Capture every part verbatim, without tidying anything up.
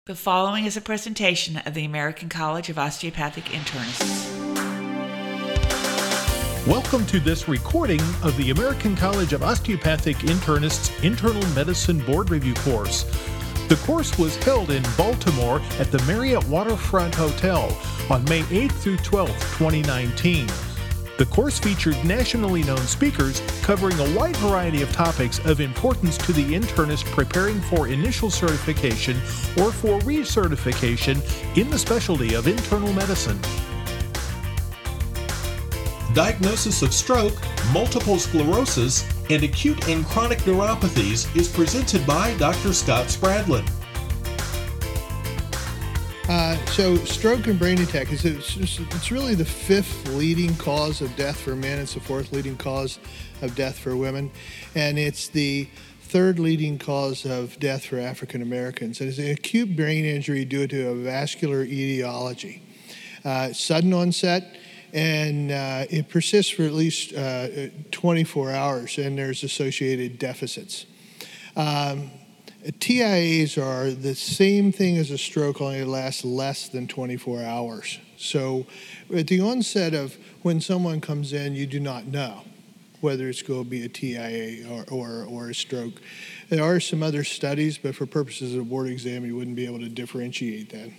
The following is a presentation of the American College of Osteopathic Internists. Welcome to this recording of the American College of Osteopathic Internists Internal Medicine Board Review course. The course was held in Baltimore at the Marriott Waterfront Hotel on May eighth through twelfth, twenty nineteen. The course featured nationally known speakers covering a wide variety of topics of importance to the internist preparing for initial certification or for recertification in the specialty of internal medicine. Diagnosis of stroke, multiple sclerosis, and acute and chronic neuropathies is presented by Doctor Scott Spradlin. Uh, so stroke and brain attack, is it's, it's really the fifth leading cause of death for men. It's the fourth leading cause of death for women. And it's the third leading cause of death for African Americans. It is an acute brain injury due to a vascular etiology. Uh, sudden onset, and uh, it persists for at least uh, twenty-four hours, and there's associated deficits. Um, T I As are the same thing as a stroke, only it lasts less than twenty-four hours. So at the onset of when someone comes in, you do not know whether it's going to be a T I A or, or, or a stroke. There are some other studies, but for purposes of a board exam, you wouldn't be able to differentiate that.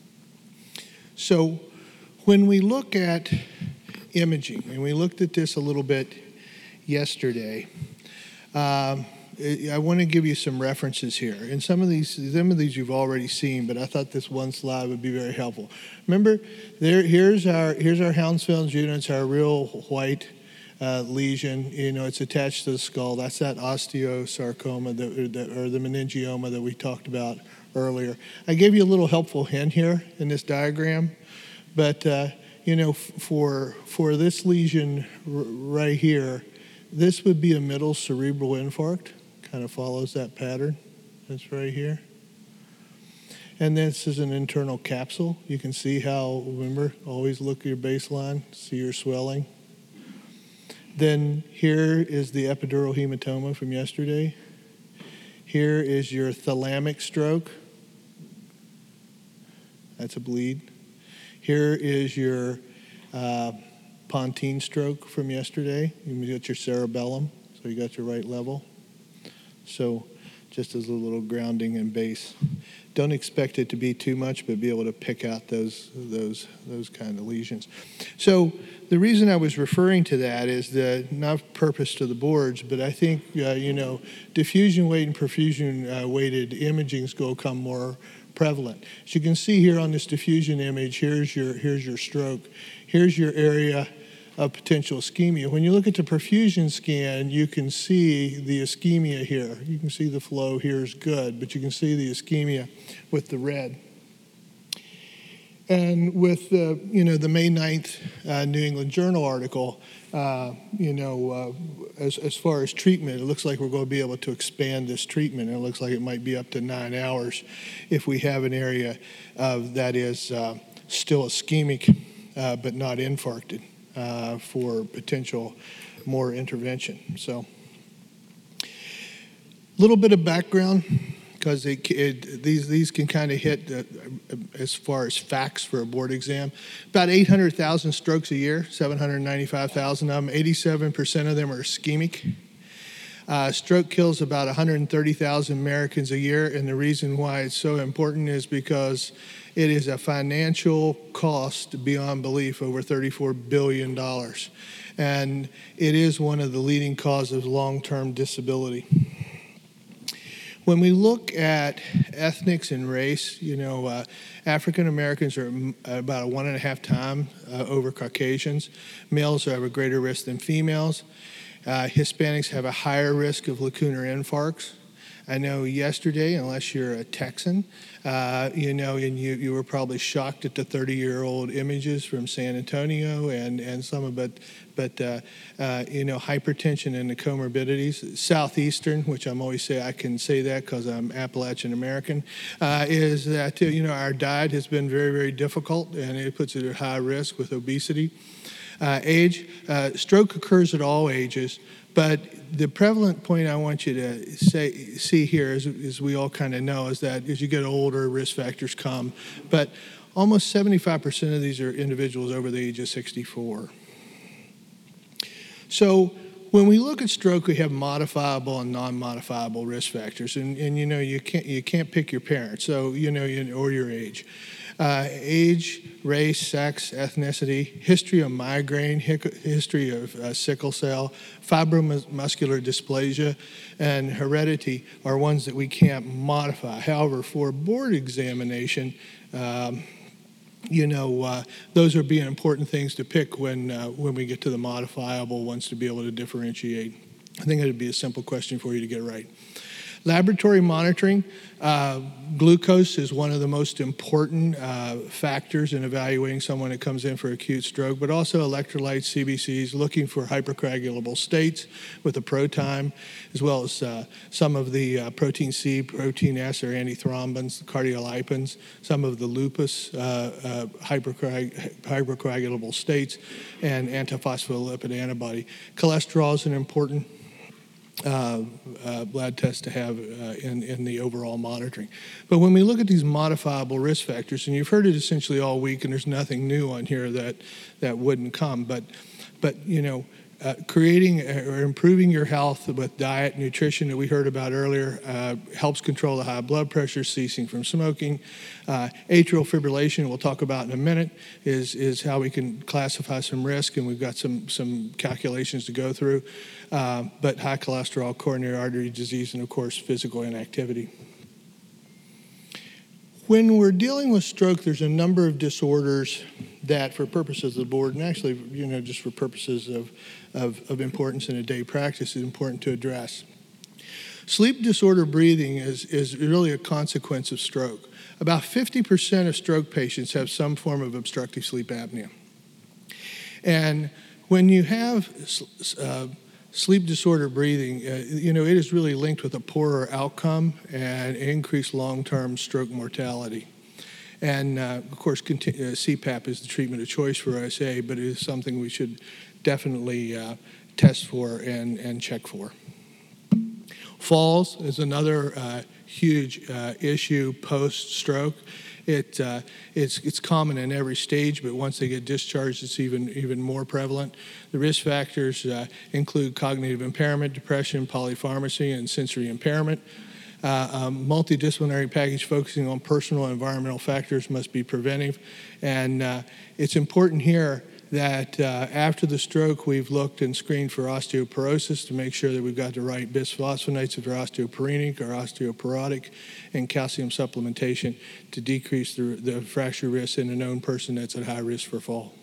So when we look at imaging, and we looked at this a little bit yesterday, um, I want to give you some references here. And some of these some of these you've already seen, but I thought this one slide would be very helpful. Remember, there here's our here's our Hounsfield's unit. It's our real white uh, lesion. You know, it's attached to the skull. That's that osteosarcoma that, or, the, or the meningioma that we talked about earlier. I gave you a little helpful hint here in this diagram, but uh, you know, f- for for this lesion r- right here, this would be a middle cerebral infarct. Kind of follows that pattern. That's right here. And this is an internal capsule. You can see how, remember, always look at your baseline, see your swelling. Then here is the epidural hematoma from yesterday. Here is your thalamic stroke. That's a bleed. Here is your uh, pontine stroke from yesterday. You got your cerebellum, so you got your right level. So just as a little grounding and base. Don't expect it to be too much, but be able to pick out those those those kind of lesions. So the reason I was referring to that is the not purpose to the boards, but I think uh, you know diffusion weight and perfusion uh, weighted imaging is going to become more prevalent. As you can see here on this diffusion image, here's your here's your stroke, here's your area of potential ischemia. When you look at the perfusion scan, you can see the ischemia here. You can see the flow here is good, but you can see the ischemia with the red. And with the, you know, the May ninth uh, New England Journal article, uh, you know, uh, as, as far as treatment, it looks like we're going to be able to expand this treatment. And it looks like it might be up to nine hours if we have an area of that is uh, still ischemic, uh, but not infarcted. Uh, for potential more intervention. So a little bit of background, because it, it, these these can kind of hit uh, as far as facts for a board exam. About eight hundred thousand strokes a year, seven hundred ninety-five thousand of them, eighty-seven percent of them are ischemic. Uh, stroke kills about one hundred thirty thousand Americans a year, and the reason why it's so important is because it is a financial cost beyond belief, over thirty-four billion dollars. And it is one of the leading causes of long-term disability. When we look at ethnics and race, you know, uh, African Americans are about a one and a half time uh, over Caucasians. Males have a greater risk than females. Uh, Hispanics have a higher risk of lacunar infarcts. I know yesterday, unless you're a Texan, uh, you know, and you, you were probably shocked at the thirty-year-old images from San Antonio and, and some of it, but, uh, uh, you know, hypertension and the comorbidities. Southeastern, which I'm always say I can say that because I'm Appalachian American, uh, is that, you know, our diet has been very, very difficult, and it puts it at high risk with obesity. Uh, age, uh, stroke occurs at all ages, but the prevalent point I want you to say, see here, as, as we all kind of know, is that as you get older, risk factors come. But almost seventy-five percent of these are individuals over the age of sixty-four. So when we look at stroke, we have modifiable and non-modifiable risk factors, and, and you know you can't you can't pick your parents, so you know you, or your age. Uh, age, race, sex, ethnicity, history of migraine, history of uh, sickle cell, fibromuscular dysplasia, and heredity are ones that we can't modify. However, for a board examination, um, you know, uh, those are being important things to pick when uh, when we get to the modifiable ones to be able to differentiate. I think it would be a simple question for you to get right. Laboratory monitoring, uh, glucose is one of the most important uh, factors in evaluating someone that comes in for acute stroke, but also electrolytes, C B Cs, looking for hypercoagulable states with the ProTime, as well as uh, some of the uh, protein C, protein S, or antithrombins, cardiolipins, some of the lupus uh, uh, hypercoag- hypercoagulable states, and antiphospholipid antibody. Cholesterol is an important Uh, uh, blood test to have uh, in, in the overall monitoring. But when we look at these modifiable risk factors, and you've heard it essentially all week, and there's nothing new on here that, that wouldn't come, but, but you know, uh, creating or improving your health with diet, nutrition that we heard about earlier uh, helps control the high blood pressure, ceasing from smoking. Uh, atrial fibrillation, we'll talk about in a minute, is, is how we can classify some risk, and we've got some, some calculations to go through. Uh, but high cholesterol, coronary artery disease, and of course, physical inactivity. When we're dealing with stroke, there's a number of disorders that, for purposes of the board, and actually, you know, just for purposes of, of, of importance in a day practice, is important to address. Sleep disorder breathing is, is really a consequence of stroke. About fifty percent of stroke patients have some form of obstructive sleep apnea. And when you have uh, sleep disorder breathing, uh, you know, it is really linked with a poorer outcome and increased long-term stroke mortality. And uh, of course, continu- uh, C PAP is the treatment of choice for O S A, but it is something we should definitely uh, test for and, and check for. Falls is another uh, huge uh, issue post-stroke. It, uh, it's, it's common in every stage, but once they get discharged, it's even, even more prevalent. The risk factors uh, include cognitive impairment, depression, polypharmacy, and sensory impairment. Uh, um, multidisciplinary package focusing on personal and environmental factors must be preventive. And uh, it's important here that uh, after the stroke, we've looked and screened for osteoporosis to make sure that we've got the right bisphosphonates if they're osteoporinic or osteoporotic, and calcium supplementation to decrease the, the fracture risk in a known person that's at high risk for fall.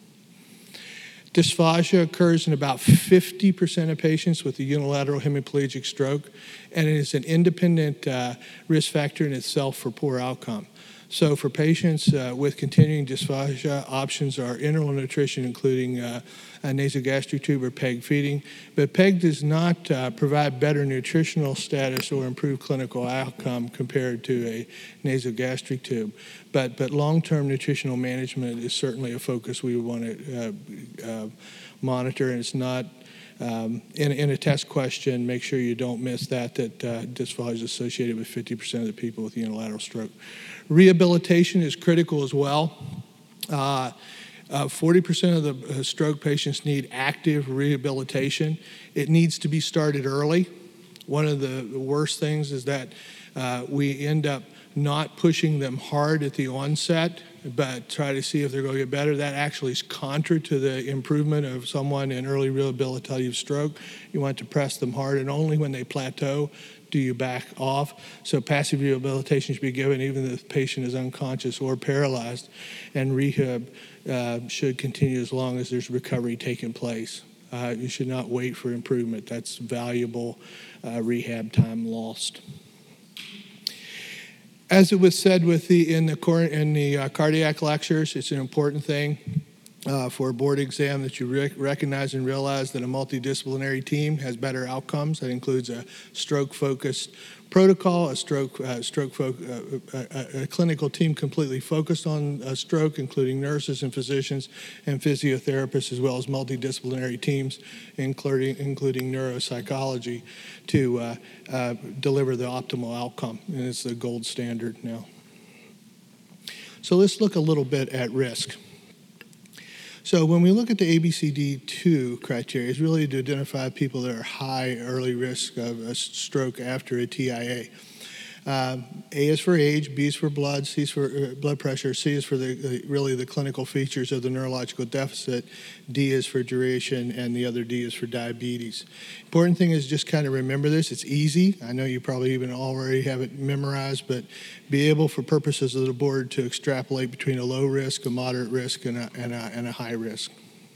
Dysphagia occurs in about fifty percent of patients with a unilateral hemiplegic stroke, and it is an independent uh, risk factor in itself for poor outcome. So for patients uh, with continuing dysphagia, options are enteral nutrition, including uh, a nasogastric tube or PEG feeding. But PEG does not uh, provide better nutritional status or improved clinical outcome compared to a nasogastric tube. But, but long-term nutritional management is certainly a focus we would want to uh, uh, monitor, and it's not Um, in, in a test question, make sure you don't miss that, that uh, dysphagia is associated with fifty percent of the people with unilateral stroke. Rehabilitation is critical as well. Uh, uh, forty percent of the uh, stroke patients need active rehabilitation. It needs to be started early. One of the worst things is that uh, we end up not pushing them hard at the onset, but try to see if they're going to get better. That actually is contra to the improvement of someone in early rehabilitative stroke. You want to press them hard, and only when they plateau do you back off. So passive rehabilitation should be given even if the patient is unconscious or paralyzed, and rehab uh, should continue as long as there's recovery taking place. Uh, you should not wait for improvement. That's valuable uh, rehab time lost. As it was said with the in the in the uh, cardiac lectures, it's an important thing. uh, for a board exam that you rec- recognize and realize that a multidisciplinary team has better outcomes. That includes a stroke-focused protocol, a stroke, uh, stroke fo- uh, a, a clinical team completely focused on uh, stroke, including nurses and physicians and physiotherapists, as well as multidisciplinary teams, including, including neuropsychology, to uh, uh, deliver the optimal outcome. And it's the gold standard now. So let's look a little bit at risk. So when we look at the A B C D two criteria, it's really to identify people that are high early risk of a stroke after a T I A. Um, A is for age, B is for blood, C is for uh, blood pressure, C is for the uh, really the clinical features of the neurological deficit, D is for duration, and the other D is for diabetes. Important thing is just kind of remember this. It's easy. I know you probably even already have it memorized, but be able for purposes of the board to extrapolate between a low risk, a moderate risk, and a, and a, and a high risk.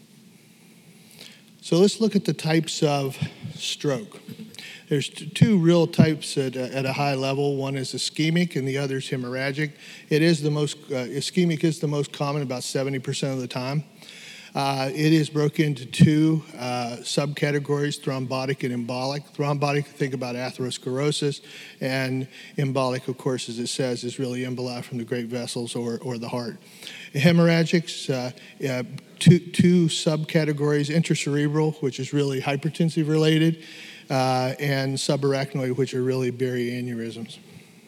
So let's look at the types of stroke. There's two real types at a, at a high level. One is ischemic and the other is hemorrhagic. It is the most, uh, ischemic is the most common about seventy percent of the time. Uh, it is broken into two uh, subcategories, thrombotic and embolic. Thrombotic, think about atherosclerosis, and embolic, of course, as it says, is really emboli from the great vessels or, or the heart. Hemorrhagics, uh, uh, two, two subcategories, intracerebral, which is really hypertensive related, uh, and subarachnoid, which are really Berry aneurysms.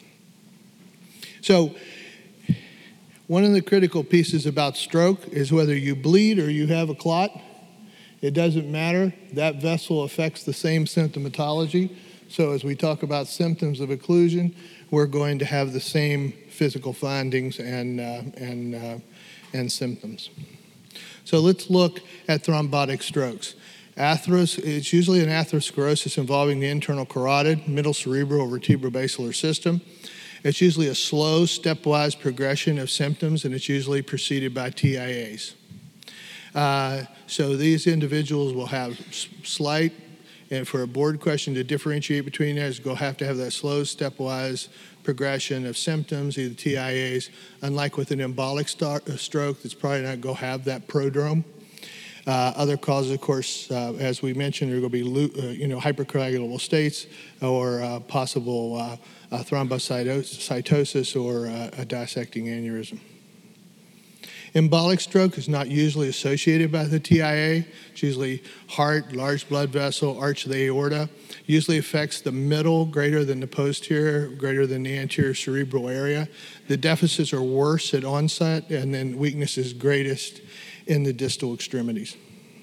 So, one of the critical pieces about stroke is whether you bleed or you have a clot, it doesn't matter. That vessel affects the same symptomatology. So as we talk about symptoms of occlusion, we're going to have the same physical findings and, uh, and, uh, and symptoms. So let's look at thrombotic strokes. Atheros, it's usually an atherosclerosis involving the internal carotid, middle cerebral, or vertebrobasilar system. It's usually a slow, stepwise progression of symptoms, and it's usually preceded by T I As. Uh, so these individuals will have slight, and for a board question to differentiate between those, you'll have to have that slow, stepwise progression of symptoms, either T I As, unlike with an embolic star- stroke, that's probably not going to have that prodrome. Uh, other causes, of course, uh, as we mentioned, are going to be uh, you know, hypercoagulable states or uh, possible uh, uh, thrombocytosis or uh, a dissecting aneurysm. Embolic stroke is not usually associated by the T I A. It's usually heart, large blood vessel, arch of the aorta. Usually affects the middle greater than the posterior, greater than the anterior cerebral area. The deficits are worse at onset, and then weakness is greatest in the distal extremities.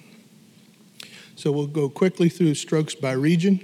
So we'll go quickly through strokes by region.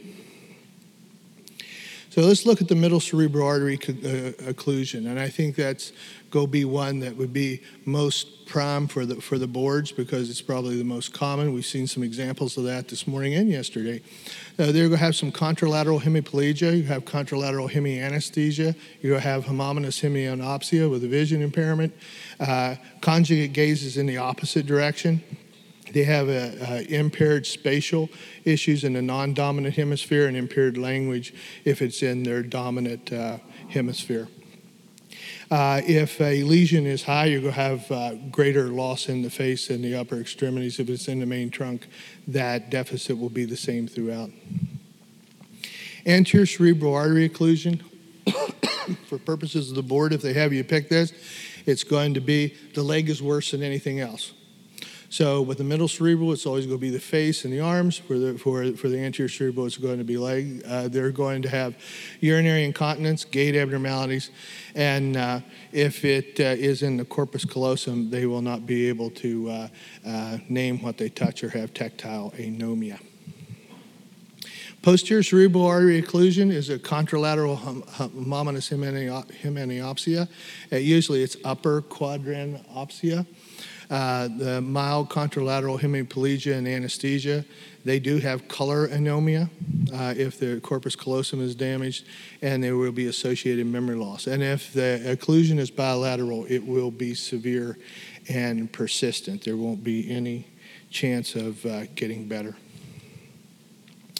So let's look at the middle cerebral artery uh, occlusion, and I think that's going to be one that would be most prime for the for the boards because it's probably the most common. We've seen some examples of that this morning and yesterday. Uh, they're going to have some contralateral hemiplegia. You have contralateral hemianesthesia. You're going to have homogeneous hemianopsia with a vision impairment. Uh, conjugate gaze is in the opposite direction. They have a, a impaired spatial issues in the non-dominant hemisphere and impaired language if it's in their dominant uh, hemisphere. Uh, if a lesion is high, you're going to have uh, greater loss in the face and the upper extremities. If it's in the main trunk, that deficit will be the same throughout. Anterior cerebral artery occlusion, for purposes of the board, if they have you pick this, it's going to be the leg is worse than anything else. So with the middle cerebral, it's always going to be the face and the arms. For the for, for the anterior cerebral, it's going to be leg. Uh, they're going to have urinary incontinence, gait abnormalities, and uh, if it uh, is in the corpus callosum, they will not be able to uh, uh, name what they touch or have tactile anomia. Posterior cerebral artery occlusion is a contralateral homogeneous hemianopsia. Uh, usually it's upper quadranopsia. Uh, the mild contralateral hemiplegia and anesthesia, they do have color anomia uh, if the corpus callosum is damaged, and there will be associated memory loss. And if the occlusion is bilateral, it will be severe and persistent. There won't be any chance of uh, getting better.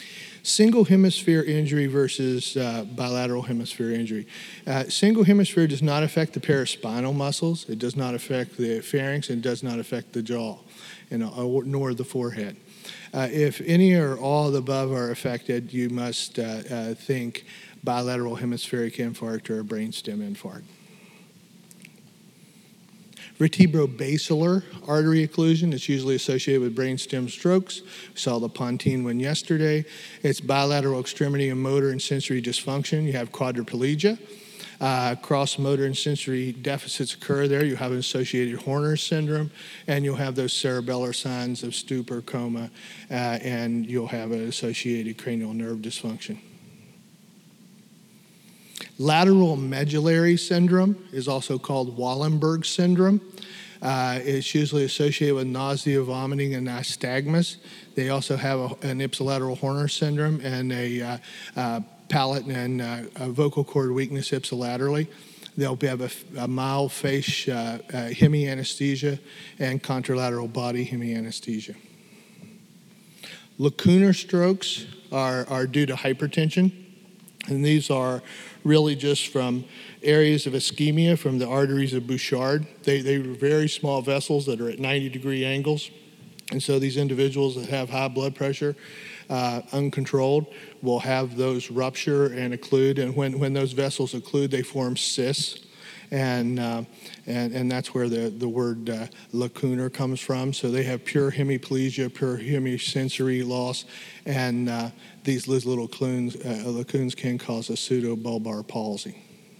Single hemisphere injury versus uh, bilateral hemisphere injury. Uh, single hemisphere does not affect the paraspinal muscles. It does not affect the pharynx and does not affect the jaw, and, uh, nor the forehead. Uh, if any or all of the above are affected, you must uh, uh, think bilateral hemispheric infarct or a brainstem infarct. Vertebrobasilar artery occlusion is usually associated with brainstem strokes. We saw the Pontine one yesterday. It's bilateral extremity and motor and sensory dysfunction. You have quadriplegia. Uh, cross motor and sensory deficits occur there. You have an associated Horner syndrome, and you'll have those cerebellar signs of stupor, coma, uh, and you'll have an associated cranial nerve dysfunction. Lateral medullary syndrome is also called Wallenberg syndrome. Uh, it's usually associated with nausea, vomiting, and nystagmus. They also have a, an ipsilateral Horner syndrome and a uh, uh, palate and uh, a vocal cord weakness ipsilaterally. They'll have a, a mild face uh, uh, hemianesthesia and contralateral body hemianesthesia. Lacunar strokes are, are due to hypertension, and these are really just from areas of ischemia from the arteries of Bouchard. They, they are very small vessels that are at ninety degree angles. And so these individuals that have high blood pressure, uh, uncontrolled, will have those rupture and occlude. And when, when those vessels occlude, they form cysts. And, uh, and and that's where the, the word uh, lacunar comes from. So they have pure hemiplegia, pure hemisensory loss, and uh, these little lacunes, uh, lacunes can cause a pseudobulbar palsy.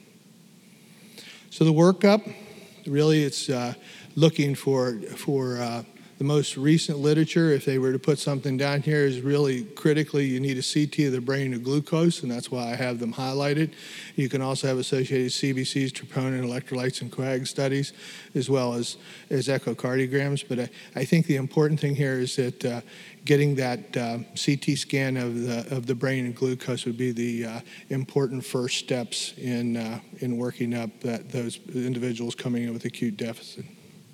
So the workup, really it's uh, looking for, for uh, the most recent literature. If they were to put something down here, is really critically you need a C T of the brain of glucose, and that's why I have them highlighted. You can also have associated C B Cs, troponin, electrolytes, and coag studies, as well as, as echocardiograms. But I, I think the important thing here is that uh, getting that uh, C T scan of the of the brain and glucose would be the uh, important first steps in uh, in working up that, those individuals coming in with acute deficit.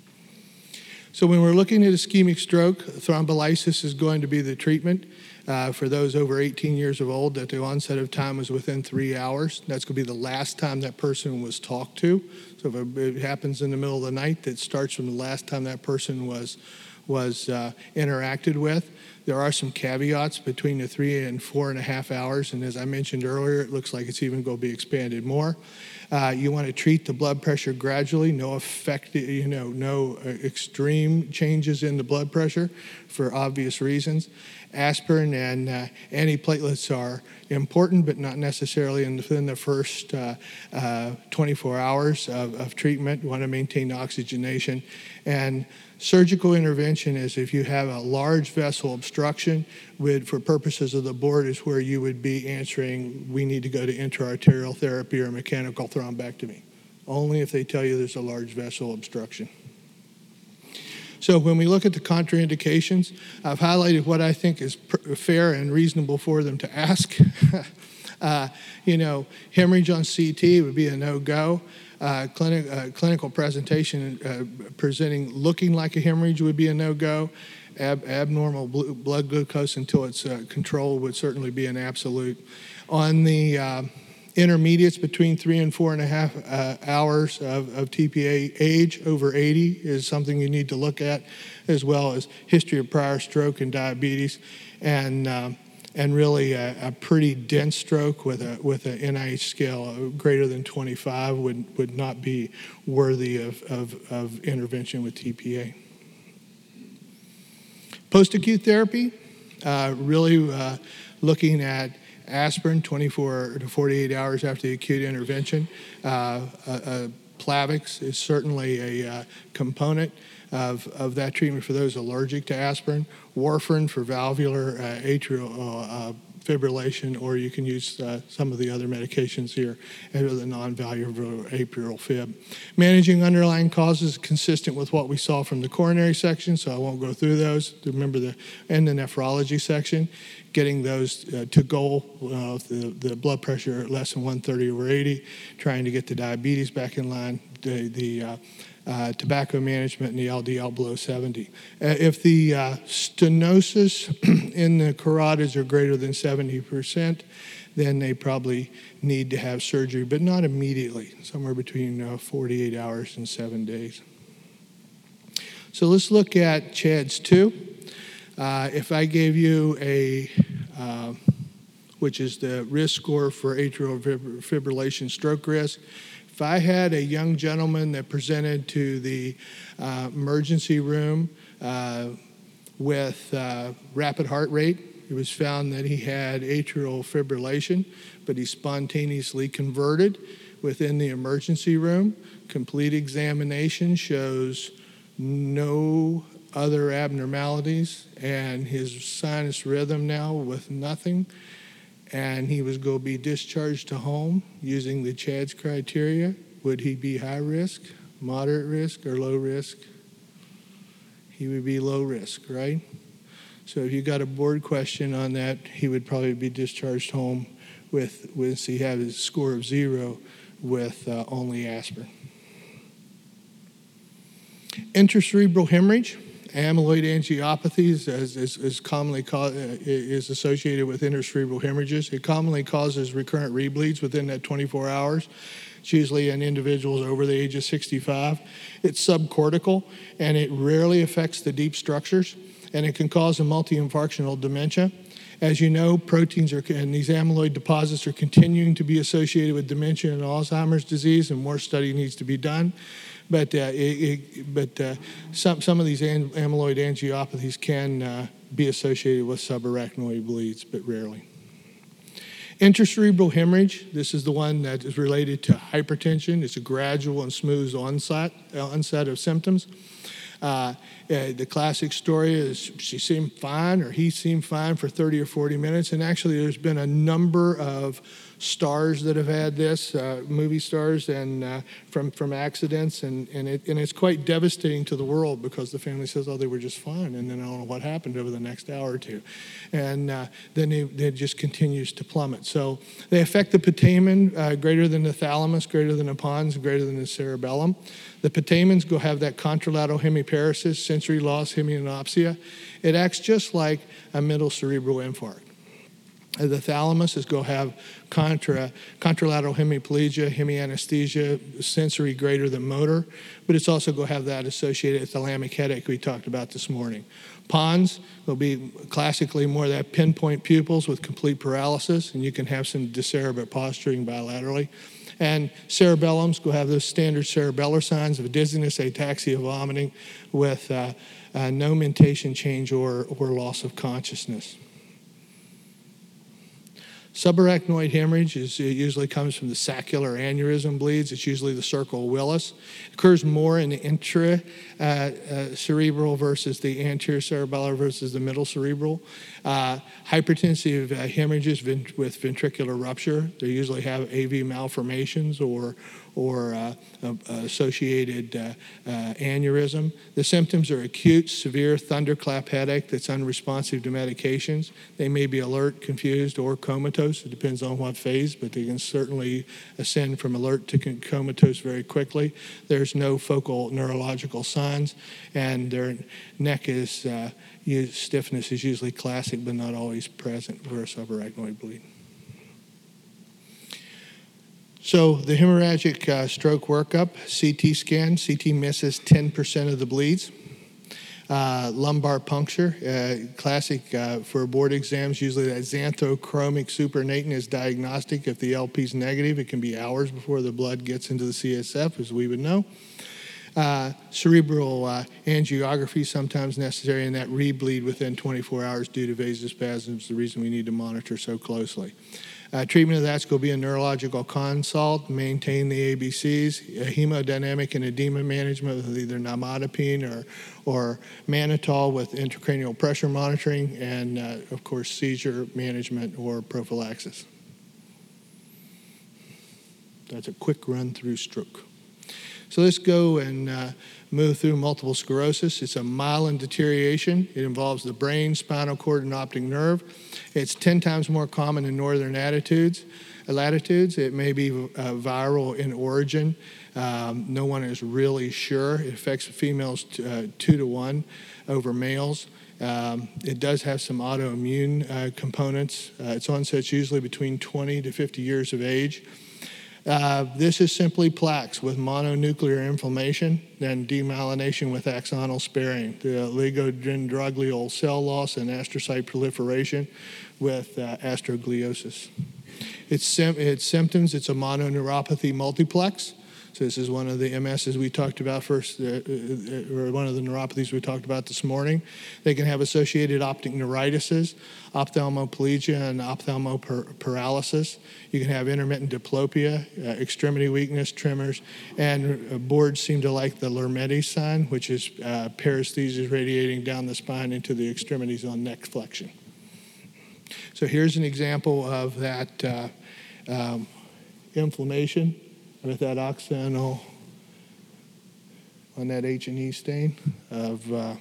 So when we're looking at ischemic stroke, thrombolysis is going to be the treatment uh, for those over eighteen years of old that the onset of time was within three hours. That's going to be the last time that person was talked to. So if it happens in the middle of the night, that starts from the last time that person was, was uh, interacted with. There are some caveats between the three and four and a half hours, and as I mentioned earlier, it looks like it's even going to be expanded more. Uh, you want to treat the blood pressure gradually, no effect, you know, no uh, extreme changes in the blood pressure for obvious reasons. Aspirin and uh, antiplatelets are important, but not necessarily in the, within the first uh, uh, twenty-four hours of, of treatment. You want to maintain oxygenation. And surgical intervention is if you have a large vessel obstruction, with, for purposes of the board, is where you would be answering, we need to go to intra-arterial therapy or mechanical thrombectomy. Only if they tell you there's a large vessel obstruction. So when we look at the contraindications, I've highlighted what I think is pr- fair and reasonable for them to ask. uh, you know, hemorrhage on C T would be a no-go. Uh, clinic, uh, clinical presentation uh, presenting looking like a hemorrhage would be a no-go. Ab- abnormal bl- blood glucose until it's uh, controlled would certainly be an absolute. On the uh, intermediates between three and four and a half uh, hours of, of T P A, age over eighty is something you need to look at, as well as history of prior stroke and diabetes, and uh, and really a, a pretty dense stroke with a with an N I H scale of greater than twenty-five would, would not be worthy of, of, of intervention with T P A. Post-acute therapy, uh, really uh, looking at aspirin twenty-four to forty-eight hours after the acute intervention. Uh, uh, uh, Plavix is certainly a uh, component of, of that treatment for those allergic to aspirin. Warfarin for valvular uh, atrial uh, fibrillation, or you can use uh, some of the other medications here, and the non-valvular atrial fib. Managing underlying causes is consistent with what we saw from the coronary section, so I won't go through those. Remember the and the nephrology section, getting those uh, to goal, uh, the, the blood pressure less than one thirty over eighty, trying to get the diabetes back in line, the, the uh, uh, tobacco management and the L D L below seventy. Uh, if the uh, stenosis in the carotids are greater than seventy percent, then they probably need to have surgery, but not immediately, somewhere between uh, forty-eight hours and seven days. So let's look at C H A D S two. Uh, if I gave you a, uh, which is the risk score for atrial fibrillation stroke risk, if I had a young gentleman that presented to the uh, emergency room uh, with uh, rapid heart rate, it was found that he had atrial fibrillation, but he spontaneously converted within the emergency room. Complete examination shows no other abnormalities, and his sinus rhythm now with nothing, and he was going to be discharged to home using the C H A D S criteria. Would he be high risk, moderate risk, or low risk? He would be low risk, right? So if you got a board question on that, he would probably be discharged home with, with he had his score of zero with uh, only aspirin. Intracerebral hemorrhage, amyloid angiopathies is, is, is commonly co- is associated with intracerebral hemorrhages. It commonly causes recurrent rebleeds within that twenty-four hours. It's usually in individuals over the age of sixty-five. It's subcortical, and it rarely affects the deep structures, and it can cause a multi-infarctional dementia. As you know, proteins are, and these amyloid deposits are continuing to be associated with dementia and Alzheimer's disease, and more study needs to be done. But uh, it, it, but uh, some some of these am- amyloid angiopathies can uh, be associated with subarachnoid bleeds, but rarely. Intracerebral hemorrhage, this is the one that is related to hypertension. It's a gradual and smooth onset, uh, onset of symptoms. Uh, uh, the classic story is she seemed fine or he seemed fine for thirty or forty minutes, and actually there's been a number of stars that have had this, uh, movie stars, and uh, from from accidents, and and it and it's quite devastating to the world because the family says, oh, they were just fine, and then I don't know what happened over the next hour or two, and uh, then it, it just continues to plummet. So they affect the putamen uh, greater than the thalamus, greater than the pons, greater than the cerebellum. The putamens go have that contralateral hemiparesis, sensory loss, hemianopsia. It acts just like a middle cerebral infarct. The thalamus is going to have contra, contralateral hemiplegia, hemianesthesia, sensory greater than motor, but it's also going to have that associated thalamic headache we talked about this morning. Pons will be classically more of that pinpoint pupils with complete paralysis, and you can have some decerebral posturing bilaterally. And cerebellums will have those standard cerebellar signs of dizziness, ataxia, vomiting, with uh, uh, no mentation change or, or loss of consciousness. Subarachnoid hemorrhage is, it usually comes from the saccular aneurysm bleeds. It's usually the circle of Willis. It occurs more in the intra uh, uh, cerebral versus the anterior cerebellar versus the middle cerebral. Uh, hypertensive uh, hemorrhages vent- with ventricular rupture. They usually have A V malformations or or uh, uh, associated uh, uh, aneurysm. The symptoms are acute, severe thunderclap headache that's unresponsive to medications. They may be alert, confused, or comatose. It depends on what phase, but they can certainly ascend from alert to comatose very quickly. There's no focal neurological signs, and their neck is, uh, stiffness is usually classic, but not always present for a subarachnoid bleed. So the hemorrhagic uh, stroke workup, C T scan, C T misses ten percent of the bleeds. Uh, lumbar puncture, uh, classic uh, for board exams, usually that xanthochromic supernatant is diagnostic. If the L P is negative, it can be hours before the blood gets into the C S F, as we would know. Uh, cerebral uh, angiography sometimes necessary, and that rebleed within twenty-four hours due to vasospasms, the reason we need to monitor so closely. Uh, treatment of that's going to be a neurological consult, maintain the A B Cs, uh, hemodynamic and edema management with either nimodipine or, or mannitol with intracranial pressure monitoring, and, uh, of course, seizure management or prophylaxis. That's a quick run through stroke. So let's go and uh, move through multiple sclerosis. It's a myelin deterioration. It involves the brain, spinal cord, and optic nerve. It's ten times more common in northern latitudes. latitudes. It may be uh, viral in origin. Um, no one is really sure. It affects females t- uh, two to one over males. Um, it does have some autoimmune uh, components. Uh, its onset's usually between twenty to fifty years of age. Uh, this is simply plaques with mononuclear inflammation and demyelination with axonal sparing, the oligodendroglial cell loss and astrocyte proliferation with uh, astrogliosis. Its, sim- its symptoms, it's a mononeuropathy multiplex. So this is one of the M S's we talked about first, uh, uh, or one of the neuropathies we talked about this morning. They can have associated optic neuritis, ophthalmoplegia, and ophthalmoparalysis. You can have intermittent diplopia, uh, extremity weakness, tremors, and uh, boards seem to like the Lermeti sign, which is uh, paresthesia radiating down the spine into the extremities on neck flexion. So here's an example of that uh, um, inflammation with that oxonal on that H and E stain of uh,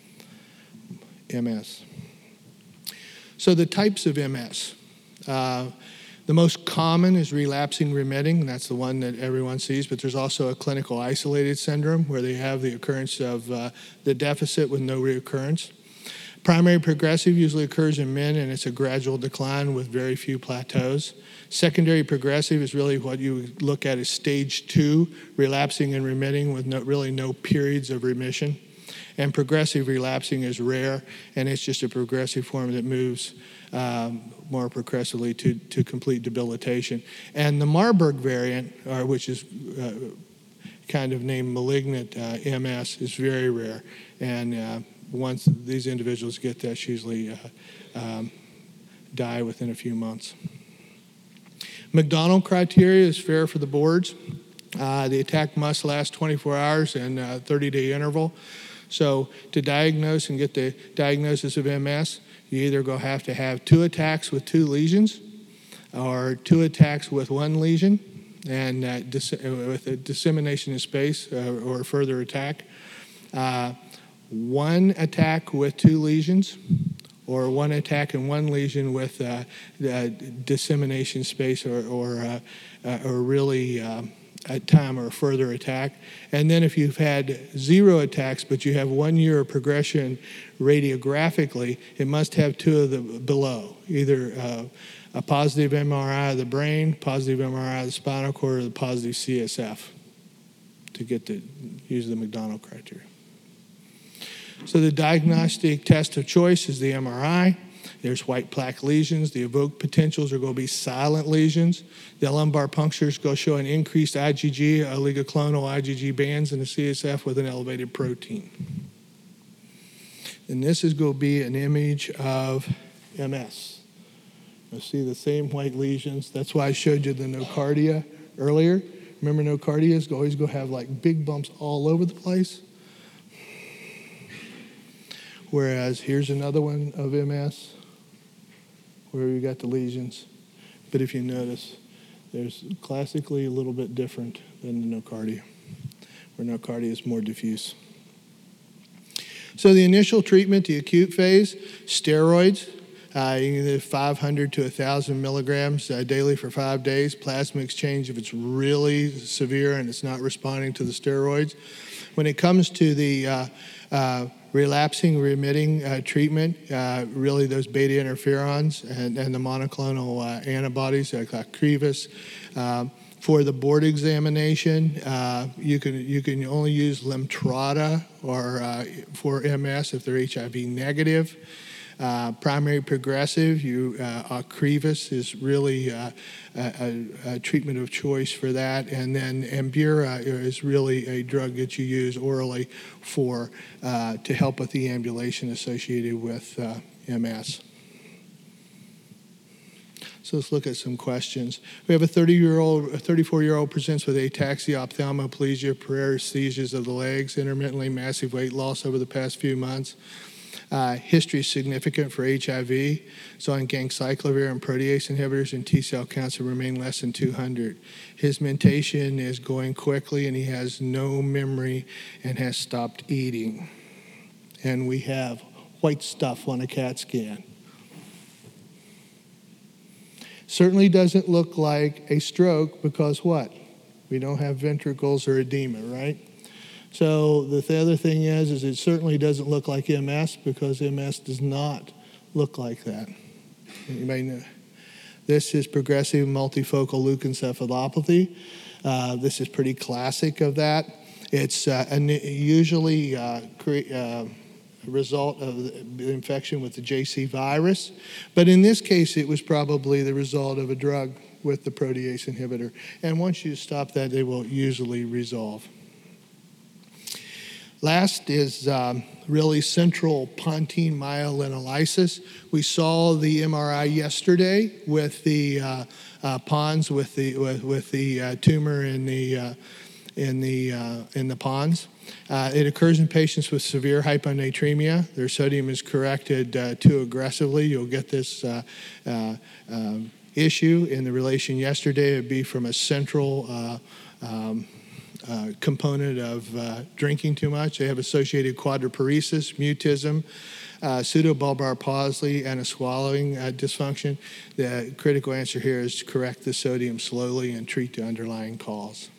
M S. So the types of M S. Uh, the most common is relapsing remitting, and that's the one that everyone sees, but there's also a clinical isolated syndrome where they have the occurrence of uh, the deficit with no reoccurrence. Primary progressive usually occurs in men, and it's a gradual decline with very few plateaus. Secondary progressive is really what you look at as stage two, relapsing and remitting with no, really no periods of remission. And progressive relapsing is rare, and it's just a progressive form that moves um, more progressively to, to complete debilitation. And the Marburg variant, or which is uh, kind of named malignant uh, M S, is very rare. And uh, once these individuals get that, usually uh, um, die within a few months. McDonald criteria is fair for the boards. Uh, the attack must last twenty-four hours and a thirty-day interval. So to diagnose and get the diagnosis of M S, you either go have to have two attacks with two lesions or two attacks with one lesion and uh, dis- with a dissemination in space uh, or a further attack. Uh, one attack with two lesions, or one attack and one lesion with uh, uh, dissemination space or, or, uh, uh, or really uh, a time or a further attack. And then if you've had zero attacks, but you have one year of progression radiographically, it must have two of the below, either uh, a positive M R I of the brain, positive M R I of the spinal cord, or the positive C S F to get to use the McDonald criteria. So the diagnostic test of choice is the M R I. There's white plaque lesions. The evoked potentials are going to be silent lesions. The lumbar punctures go show an increased I G G, oligoclonal I G G bands in the C S F with an elevated protein. And this is going to be an image of M S. You'll see the same white lesions. That's why I showed you the nocardia earlier. Remember nocardia is always going to have like big bumps all over the place. Whereas here's another one of M S where we got the lesions. But if you notice, there's classically a little bit different than the nocardia, where nocardia is more diffuse. So the initial treatment, the acute phase, steroids, uh, you can do five hundred to one thousand milligrams uh, daily for five days. Plasma exchange if it's really severe and it's not responding to the steroids. When it comes to the uh, uh, relapsing, remitting uh, treatment, uh, really those beta interferons and, and the monoclonal uh, antibodies like Ocrevus. Uh, for the board examination, uh, you can you can only use Lemtrada or uh, for M S if they're H I V negative. Uh, primary progressive, you uh, Ocrevus is really uh, a, a treatment of choice for that, and then Ambura is really a drug that you use orally for uh, to help with the ambulation associated with uh, M S. So let's look at some questions. We have a thirty-year-old, a thirty-four-year-old presents with ataxia, ophthalmoplegia, paresthesias of the legs, intermittently massive weight loss over the past few months. Uh, history is significant for H I V. So on ganciclovir and protease inhibitors, and T-cell counts have remained less than two hundred. His mentation is going quickly, and he has no memory and has stopped eating. And we have white stuff on a CAT scan. Certainly doesn't look like a stroke because what? We don't have ventricles or edema, right? So the, th- other thing is, is it certainly doesn't look like M S because M S does not look like that. Anybody know? This is progressive multifocal leukoencephalopathy. Uh, this is pretty classic of that. It's uh, usually uh, cre- uh, a result of the infection with the J C virus. But in this case, it was probably the result of a drug with the protease inhibitor. And once you stop that, they will usually resolve. Last is um, really central pontine myelinolysis. We saw the M R I yesterday with the uh, uh, pons, with the with, with the uh, tumor in the uh, in the uh, in the pons. Uh, it occurs in patients with severe hyponatremia. Their sodium is corrected uh, too aggressively. You'll get this uh, uh, um, issue in the relation yesterday. It would be from a central uh, um, Uh, component of uh, drinking too much. They have associated quadriparesis, mutism, uh, pseudobulbar palsy, and a swallowing uh, dysfunction. The critical answer here is to correct the sodium slowly and treat the underlying cause.